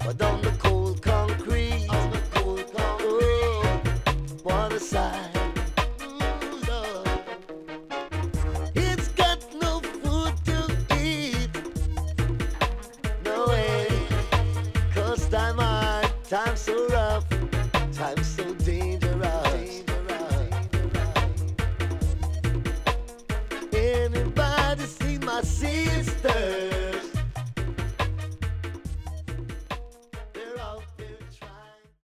but on the cold concrete. Oh, what a sight. Ooh, Lord. It's got no food to eat. No way. 'Cause time hard, time so rough, time so dangerous. Anybody see my sister?